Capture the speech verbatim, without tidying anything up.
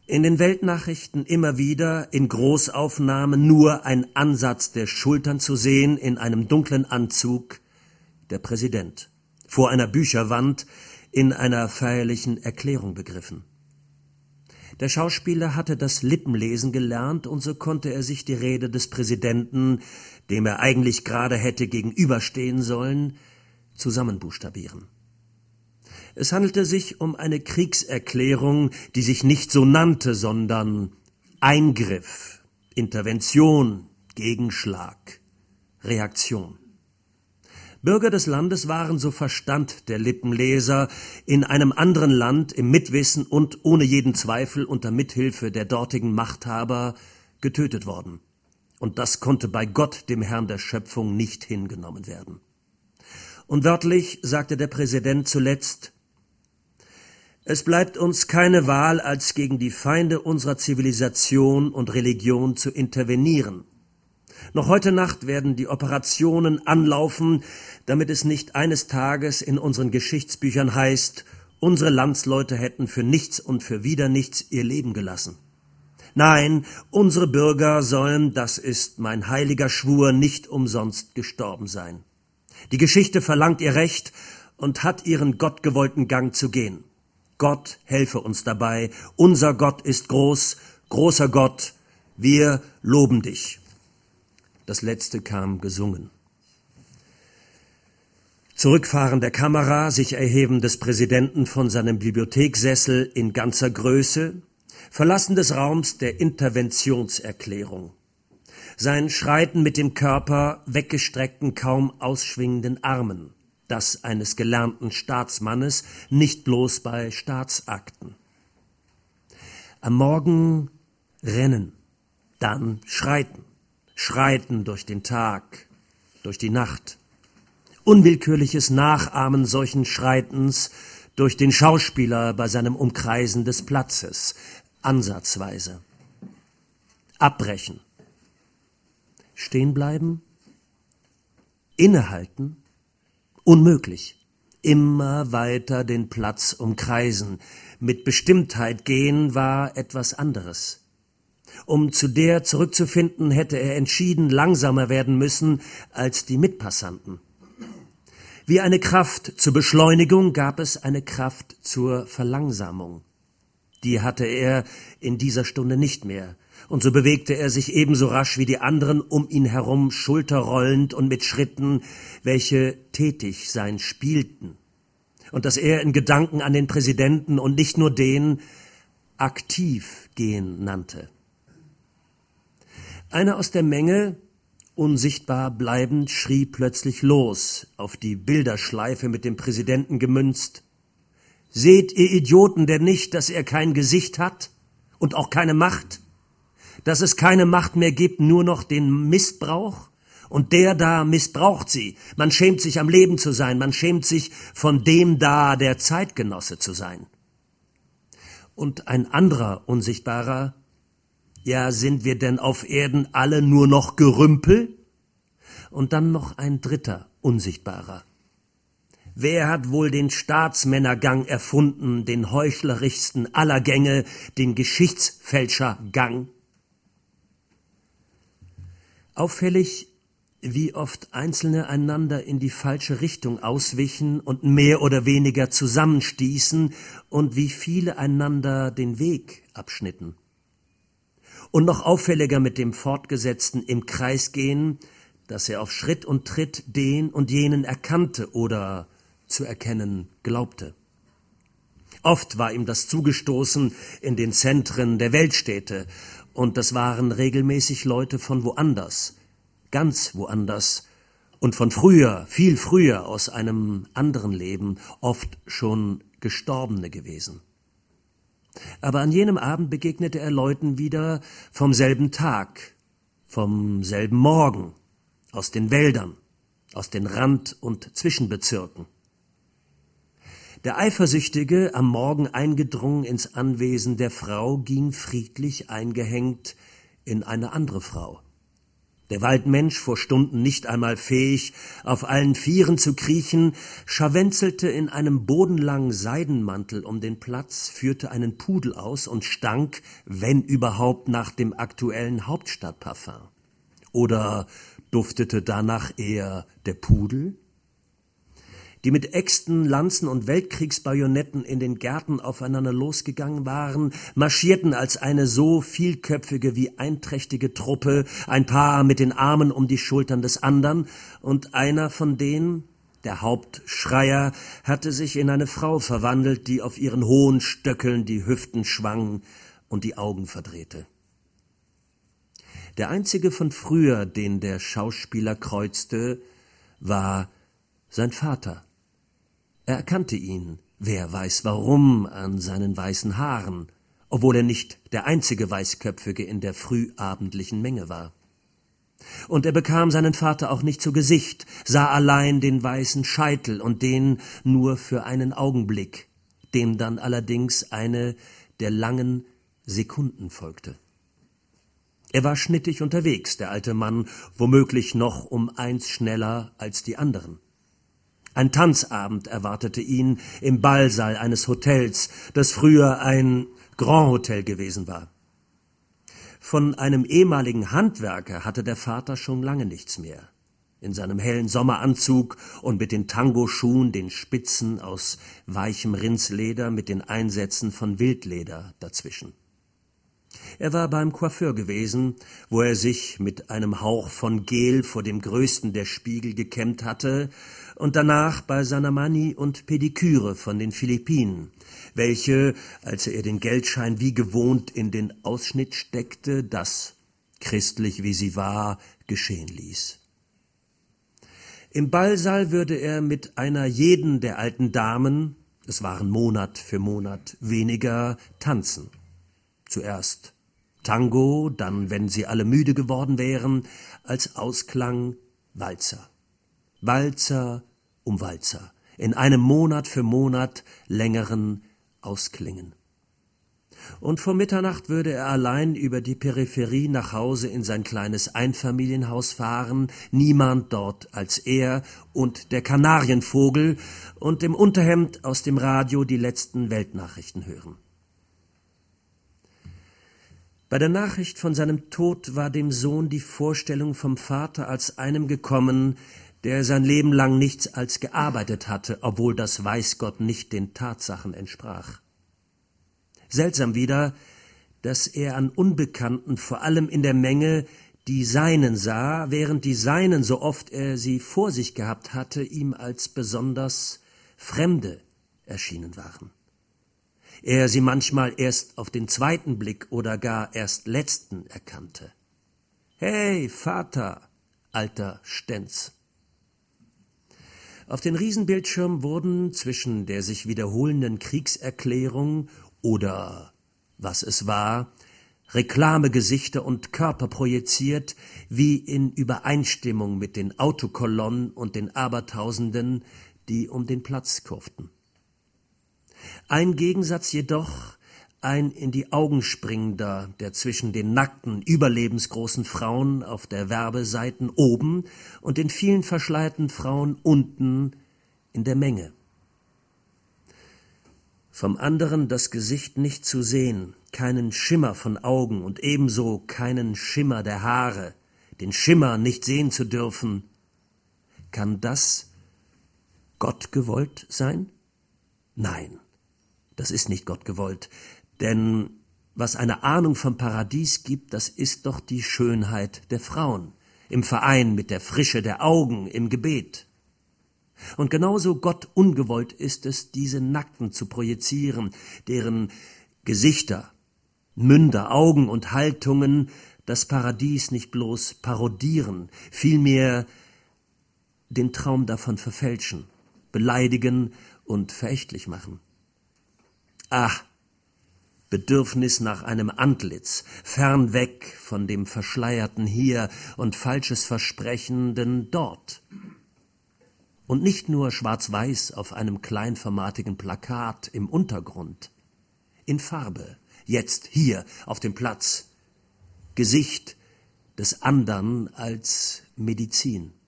In den Weltnachrichten immer wieder in Großaufnahmen nur ein Ansatz der Schultern zu sehen, in einem dunklen Anzug, der Präsident, vor einer Bücherwand, in einer feierlichen Erklärung begriffen. Der Schauspieler hatte das Lippenlesen gelernt, und so konnte er sich die Rede des Präsidenten, dem er eigentlich gerade hätte gegenüberstehen sollen, zusammenbuchstabieren. Es handelte sich um eine Kriegserklärung, die sich nicht so nannte, sondern Eingriff, Intervention, Gegenschlag, Reaktion. Bürger des Landes waren, so verstand der Lippenleser, in einem anderen Land im Mitwissen und ohne jeden Zweifel unter Mithilfe der dortigen Machthaber getötet worden. Und das konnte bei Gott, dem Herrn der Schöpfung, nicht hingenommen werden. Und wörtlich sagte der Präsident zuletzt: Es bleibt uns keine Wahl, als gegen die Feinde unserer Zivilisation und Religion zu intervenieren. Noch heute Nacht werden die Operationen anlaufen, damit es nicht eines Tages in unseren Geschichtsbüchern heißt, unsere Landsleute hätten für nichts und für wieder nichts ihr Leben gelassen. Nein, unsere Bürger sollen, das ist mein heiliger Schwur, nicht umsonst gestorben sein. Die Geschichte verlangt ihr Recht und hat ihren gottgewollten Gang zu gehen. Gott helfe uns dabei. Unser Gott ist groß, großer Gott. Wir loben dich. Das letzte kam gesungen. Zurückfahren der Kamera, sich erheben des Präsidenten von seinem Bibliothekssessel in ganzer Größe, Verlassen des Raums der Interventionserklärung. Sein Schreiten mit dem Körper, weggestreckten, kaum ausschwingenden Armen. Das eines gelernten Staatsmannes, nicht bloß bei Staatsakten. Am Morgen rennen, dann schreiten, schreiten durch den Tag, durch die Nacht. Unwillkürliches Nachahmen solchen Schreitens durch den Schauspieler bei seinem Umkreisen des Platzes, ansatzweise. Abbrechen. Stehen bleiben? Innehalten? Unmöglich. Immer weiter den Platz umkreisen. Mit Bestimmtheit gehen war etwas anderes. Um zu der zurückzufinden, hätte er entschieden langsamer werden müssen als die Mitpassanten. Wie eine Kraft zur Beschleunigung gab es eine Kraft zur Verlangsamung. Die hatte er in dieser Stunde nicht mehr. Und so bewegte er sich ebenso rasch wie die anderen um ihn herum, schulterrollend und mit Schritten, welche tätig sein spielten. Und dass er in Gedanken an den Präsidenten und nicht nur den aktiv gehen nannte. Einer aus der Menge, unsichtbar bleibend, schrie plötzlich los, auf die Bilderschleife mit dem Präsidenten gemünzt: Seht ihr Idioten denn nicht, dass er kein Gesicht hat und auch keine Macht? Dass es keine Macht mehr gibt, nur noch den Missbrauch? Und der da missbraucht sie. Man schämt sich, am Leben zu sein. Man schämt sich, von dem da der Zeitgenosse zu sein. Und ein anderer Unsichtbarer: Ja, sind wir denn auf Erden alle nur noch Gerümpel? Und dann noch ein dritter Unsichtbarer: Wer hat wohl den Staatsmännergang erfunden, den heuchlerischsten aller Gänge, den Geschichtsfälschergang? Auffällig, wie oft Einzelne einander in die falsche Richtung auswichen und mehr oder weniger zusammenstießen und wie viele einander den Weg abschnitten. Und noch auffälliger mit dem Fortgesetzten im Kreis gehen, dass er auf Schritt und Tritt den und jenen erkannte oder zu erkennen glaubte. Oft war ihm das zugestoßen in den Zentren der Weltstädte, und das waren regelmäßig Leute von woanders, ganz woanders und von früher, viel früher aus einem anderen Leben, oft schon Gestorbene gewesen. Aber an jenem Abend begegnete er Leuten wieder vom selben Tag, vom selben Morgen, aus den Wäldern, aus den Rand- und Zwischenbezirken. Der Eifersüchtige, am Morgen eingedrungen ins Anwesen der Frau, ging friedlich eingehängt in eine andere Frau. Der Waldmensch, vor Stunden nicht einmal fähig, auf allen Vieren zu kriechen, scharwenzelte in einem bodenlangen Seidenmantel um den Platz, führte einen Pudel aus und stank, wenn überhaupt, nach dem aktuellen Hauptstadtparfum. Oder duftete danach eher der Pudel? Die mit Äxten, Lanzen und Weltkriegsbajonetten in den Gärten aufeinander losgegangen waren, marschierten als eine so vielköpfige wie einträchtige Truppe, ein Paar mit den Armen um die Schultern des andern, und einer von denen, der Hauptschreier, hatte sich in eine Frau verwandelt, die auf ihren hohen Stöckeln die Hüften schwang und die Augen verdrehte. Der einzige von früher, den der Schauspieler kreuzte, war sein Vater. Er erkannte ihn, wer weiß warum, an seinen weißen Haaren, obwohl er nicht der einzige Weißköpfige in der frühabendlichen Menge war. Und er bekam seinen Vater auch nicht zu Gesicht, sah allein den weißen Scheitel und den nur für einen Augenblick, dem dann allerdings eine der langen Sekunden folgte. Er war schnittig unterwegs, der alte Mann, womöglich noch um eins schneller als die anderen. Ein Tanzabend erwartete ihn im Ballsaal eines Hotels, das früher ein Grand Hotel gewesen war. Von einem ehemaligen Handwerker hatte der Vater schon lange nichts mehr. In seinem hellen Sommeranzug und mit den Tangoschuhen, den Spitzen aus weichem Rindsleder mit den Einsätzen von Wildleder dazwischen. Er war beim Coiffeur gewesen, wo er sich mit einem Hauch von Gel vor dem größten der Spiegel gekämmt hatte, und danach bei seiner Mani und Pediküre von den Philippinen, welche, als er den Geldschein wie gewohnt in den Ausschnitt steckte, das, christlich wie sie war, geschehen ließ. Im Ballsaal würde er mit einer jeden der alten Damen, es waren Monat für Monat weniger, tanzen. Zuerst Tango, dann, wenn sie alle müde geworden wären, als Ausklang Walzer. Walzer um Walzer, in einem Monat für Monat längeren Ausklingen. Und vor Mitternacht würde er allein über die Peripherie nach Hause in sein kleines Einfamilienhaus fahren, niemand dort als er und der Kanarienvogel, und im Unterhemd aus dem Radio die letzten Weltnachrichten hören. Bei der Nachricht von seinem Tod war dem Sohn die Vorstellung vom Vater als einem gekommen, der sein Leben lang nichts als gearbeitet hatte, obwohl das weiß Gott nicht den Tatsachen entsprach. Seltsam wieder, dass er an Unbekannten, vor allem in der Menge, die Seinen sah, während die Seinen, so oft er sie vor sich gehabt hatte, ihm als besonders Fremde erschienen waren. Er sie manchmal erst auf den zweiten Blick oder gar erst letzten erkannte. »Hey, Vater, alter Stenz!« Auf den Riesenbildschirm wurden zwischen der sich wiederholenden Kriegserklärung oder was es war, Reklamegesichter und Körper projiziert, wie in Übereinstimmung mit den Autokolonnen und den Abertausenden, die um den Platz kurften. Ein Gegensatz jedoch, ein in die Augen springender, der zwischen den nackten, überlebensgroßen Frauen auf der Werbeseiten oben und den vielen verschleierten Frauen unten in der Menge. Vom anderen das Gesicht nicht zu sehen, keinen Schimmer von Augen und ebenso keinen Schimmer der Haare, den Schimmer nicht sehen zu dürfen. Kann das Gott gewollt sein? Nein, das ist nicht Gott gewollt, denn was eine Ahnung vom Paradies gibt, das ist doch die Schönheit der Frauen, im Verein mit der Frische der Augen im Gebet. Und genauso Gott ungewollt ist es, diese Nackten zu projizieren, deren Gesichter, Münder, Augen und Haltungen das Paradies nicht bloß parodieren, vielmehr den Traum davon verfälschen, beleidigen und verächtlich machen. Ah, Bedürfnis nach einem Antlitz, fern weg von dem Verschleierten hier und falsches Versprechenden dort. Und nicht nur schwarz-weiß auf einem kleinformatigen Plakat im Untergrund, in Farbe, jetzt hier auf dem Platz, Gesicht, des Andern als Medizin.